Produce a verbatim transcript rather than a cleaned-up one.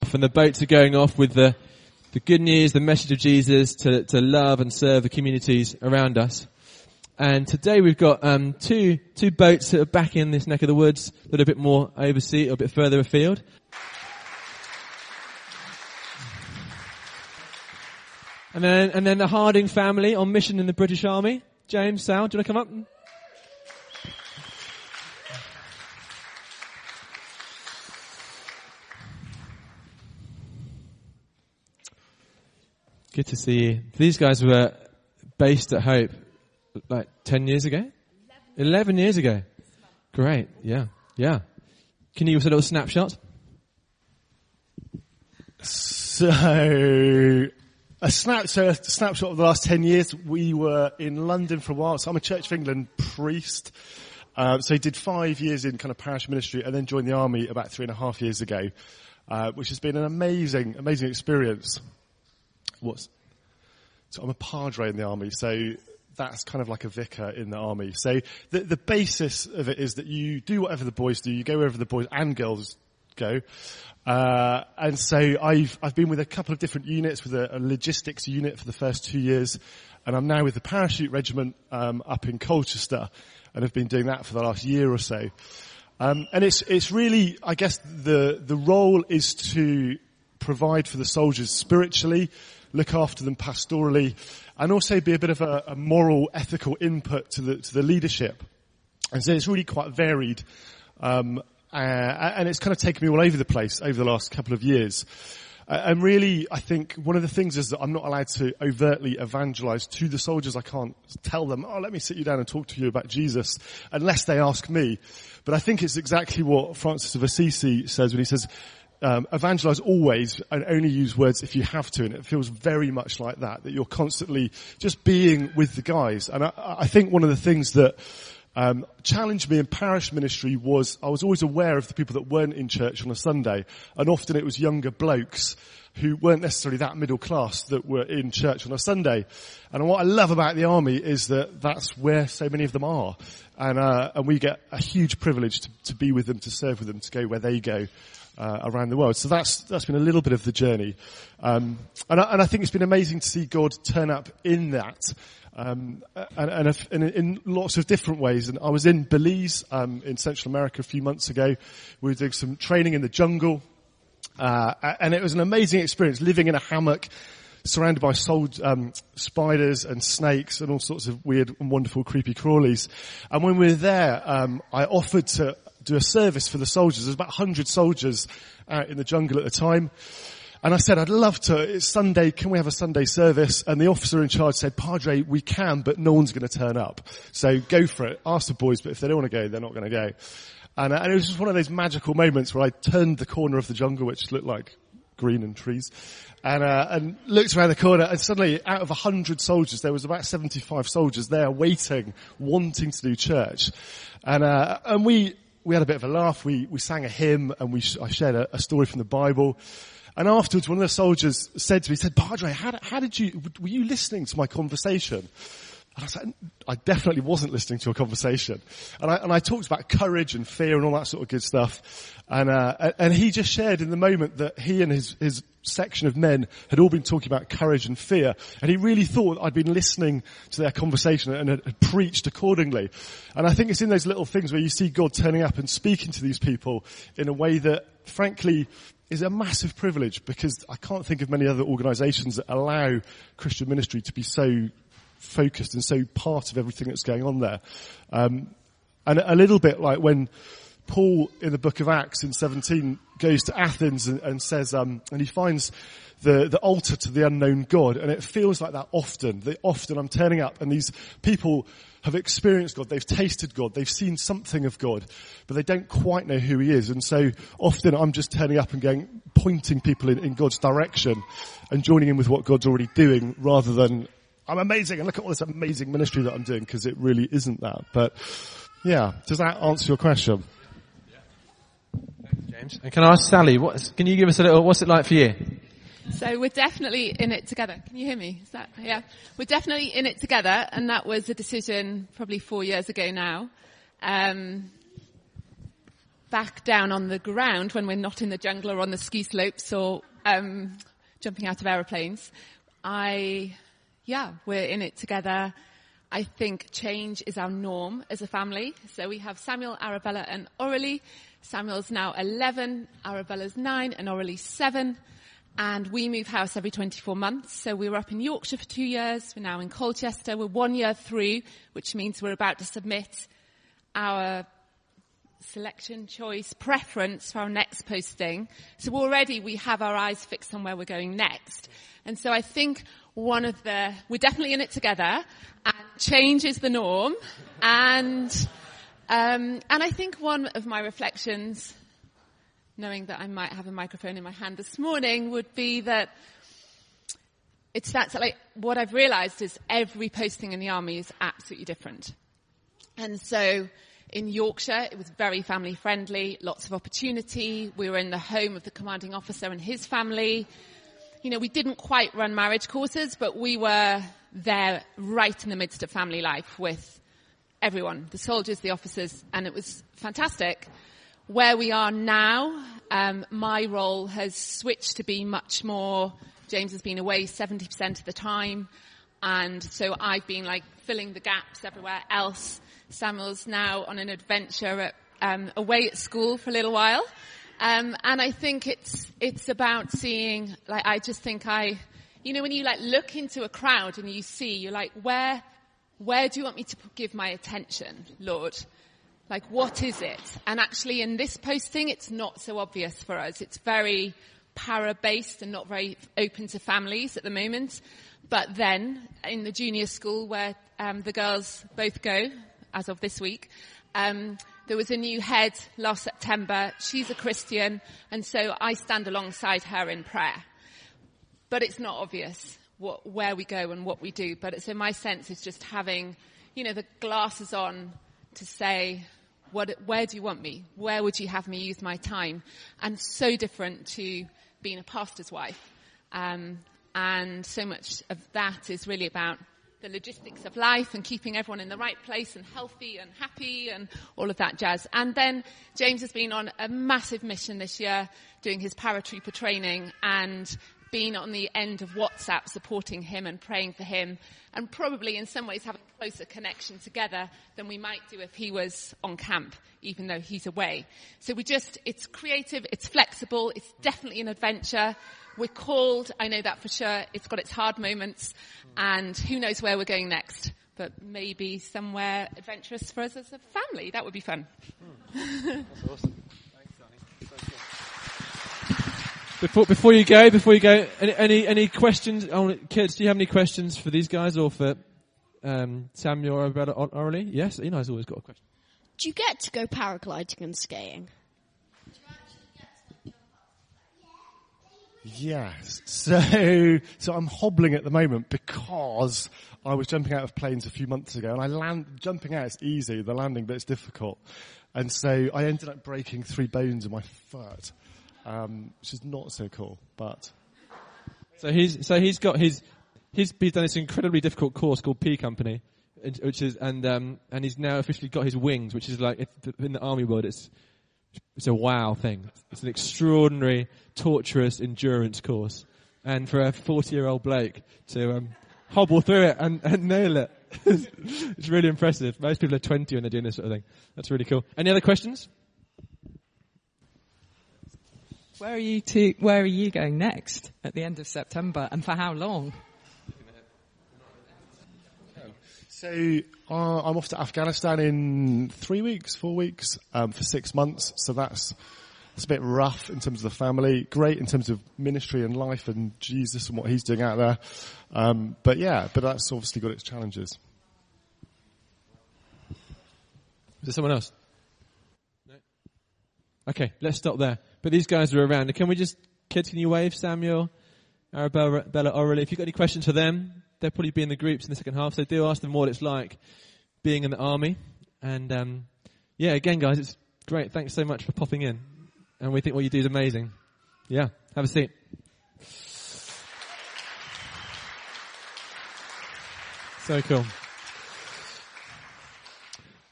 off, and the boats are going off with the the good news, the message of Jesus to, to love and serve the communities around us. And today we've got um, two two boats that are back in this neck of the woods, a little bit more overseas, or a bit further afield. And then and then the Harding family on mission in the British Army. James, Sal, do you want to come up? Good to see you. These guys were based at Hope like ten years ago? Eleven years ago. Great. Yeah. Yeah. Can you give us a little snapshot? So, a snap, so a snapshot of the last ten years. We were in London for a while. So I'm a Church of England priest. Uh, so I did five years in kind of parish ministry and then joined the army about three and a half years ago, uh, which has been an amazing, amazing experience. What's, so I'm a padre in the army, so that's kind of like a vicar in the army. So the, the basis of it is that you do whatever the boys do, you go wherever the boys and girls go. Uh, and so I've, I've been with a couple of different units, with a, a logistics unit for the first two years, and I'm now with the parachute regiment, um, up in Colchester, and have been doing that for the last year or so. Um, and it's, it's really, I guess the, the role is to provide for the soldiers spiritually, look after them pastorally, and also be a bit of a, a moral, ethical input to the to the leadership. And so it's really quite varied, um, uh, and it's kind of taken me all over the place over the last couple of years. Uh, and really, I think one of the things is that I'm not allowed to overtly evangelize to the soldiers. I can't tell them, oh, let me sit you down and talk to you about Jesus, unless they ask me. But I think it's exactly what Francis of Assisi says when he says, Um, evangelize always and only use words if you have to, and it feels very much like that, that you're constantly just being with the guys. And I, I think one of the things that um, challenged me in parish ministry was I was always aware of the people that weren't in church on a Sunday, and often it was younger blokes who weren't necessarily that middle class that were in church on a Sunday. And what I love about the army is that that's where so many of them are, and uh, and we get a huge privilege to, to be with them, to serve with them, to go where they go. Uh, around the world. So that's, that's been a little bit of the journey. Um, and, I, and I think it's been amazing to see God turn up in that, um, and, and, if, and in lots of different ways. And I was in Belize, um, in Central America a few months ago. We were doing some training in the jungle, uh, and it was an amazing experience living in a hammock, surrounded by sold, um, spiders and snakes and all sorts of weird and wonderful creepy crawlies. And when we were there, um, I offered to do a service for the soldiers. There's about one hundred soldiers out in the jungle at the time. And I said, I'd love to, it's Sunday, can we have a Sunday service? And the officer in charge said, Padre, we can, but no one's going to turn up. So go for it. Ask the boys, but if they don't want to go, they're not going to go. And, uh, and it was just one of those magical moments where I turned the corner of the jungle, which looked like green and trees, and uh, and looked around the corner, and suddenly out of a hundred soldiers, there was about seventy-five soldiers there waiting, wanting to do church. And uh, and we we had a bit of a laugh. We we sang a hymn, and we sh- I shared a, a story from the Bible. And afterwards, one of the soldiers said to me, he said, Padre, how, how did you, were you listening to my conversation? And I said, I definitely wasn't listening to your conversation. And I, and I talked about courage and fear and all that sort of good stuff. And, uh, and he just shared in the moment that he and his, his section of men had all been talking about courage and fear. And he really thought I'd been listening to their conversation and had, had preached accordingly. And I think it's in those little things where you see God turning up and speaking to these people in a way that, frankly, is a massive privilege, because I can't think of many other organisations that allow Christian ministry to be so focused and so part of everything that's going on there. Um, and a little bit like when Paul in the book of Acts in seventeen goes to Athens and, and says, um, and he finds the, the altar to the unknown God. And it feels like that often, that often I'm turning up and these people have experienced God, they've tasted God, they've seen something of God, but they don't quite know who he is. And so often I'm just turning up and going, pointing people in, in God's direction and joining in with what God's already doing, rather than, I'm amazing and look at all this amazing ministry that I'm doing, because it really isn't that. But yeah, does that answer your question? Thanks, James. And can I ask Sally, what, can you give us a little, what's it like for you? So we're definitely in it together. Can you hear me? Is that, yeah. We're definitely in it together, and that was a decision probably four years ago now. Um, back down on the ground when we're not in the jungle or on the ski slopes or um, jumping out of aeroplanes. I, yeah, we're in it together. I think change is our norm as a family. So we have Samuel, Arabella and Aurelie. Samuel's now eleven, Arabella's nine and Aurelie's seven. And we move house every twenty-four months. So we were up in Yorkshire for two years. We're now in Colchester. We're one year through, which means we're about to submit our selection, choice, preference for our next posting. So already we have our eyes fixed on where we're going next. And so I think one of the, we're definitely in it together, and change is the norm. And, um, and I think one of my reflections, knowing that I might have a microphone in my hand this morning, would be that it's that, like, what I've realized is every posting in the army is absolutely different. And so in Yorkshire, it was very family friendly, lots of opportunity. We were in the home of the commanding officer and his family. You know, we didn't quite run marriage courses, but we were there right in the midst of family life with everyone, the soldiers, the officers, and it was fantastic. Where we are now, um, my role has switched to be much more, James has been away seventy percent of the time, and so I've been like filling the gaps everywhere else. Samuel's now on an adventure at, um, away at school for a little while. Um, and I think it's, it's about seeing, like, I just think I, you know, when you like look into a crowd and you see, you're like, where, where do you want me to give my attention, Lord? Like, what is it? And actually in this posting, it's not so obvious for us. It's very para-based and not very open to families at the moment. But then in the junior school where, um, the girls both go, as of this week, um, there was a new head last September. She's a Christian, and so I stand alongside her in prayer. But it's not obvious what, where we go and what we do. But so my sense is just having, you know, the glasses on to say, what, where do you want me? Where would you have me use my time? And so different to being a pastor's wife. Um, and so much of that is really about the logistics of life and keeping everyone in the right place and healthy and happy and all of that jazz. And then James has been on a massive mission this year, doing his paratrooper training and being on the end of WhatsApp, supporting him and praying for him, and probably in some ways having a closer connection together than we might do if he was on camp, even though he's away. So we just, it's creative, it's flexible, it's definitely an adventure. We're called, I know that for sure. It's got its hard moments, and who knows where we're going next. But maybe somewhere adventurous for us as a family. That would be fun. That's awesome. Thanks, Sonny. Before, before you go, before you go, any any, any questions? Oh, kids, do you have any questions for these guys or for um, Samuel or Arabella or Aurelie? Yes, Eli's always got a question. Do you get to go paragliding and skiing? Yes. So, so I'm hobbling at the moment because I was jumping out of planes a few months ago, and I land, jumping out is easy, the landing bit's difficult. And so I ended up breaking three bones in my foot, um, which is not so cool, but. So he's, so he's got his, he's, he's done this incredibly difficult course called P Company, which is, and, um, and he's now officially got his wings, which is like, in the army world, it's, It's a wow thing. It's an extraordinary, torturous endurance course. And for a forty-year-old bloke to um, hobble through it and, and nail it, it's really impressive. Most people are twenty when they're doing this sort of thing. That's really cool. Any other questions? Where are you to, where are you going next at the end of September, and for how long? So uh, I'm off to Afghanistan in three weeks, four weeks, um, for six months. So that's that's a bit rough in terms of the family. Great in terms of ministry and life and Jesus and what he's doing out there. Um, but yeah, but that's obviously got its challenges. Is there someone else? No. Okay, let's stop there. But these guys are around. Can we just, kids, can you wave, Samuel, Arabella, Bella, Aurelie? If you've got any questions for them, they'll probably be in the groups in the second half, so do ask them what it's like being in the army. And, um, yeah, again, guys, it's great. Thanks so much for popping in. And we think what you do is amazing. Yeah, have a seat. So cool.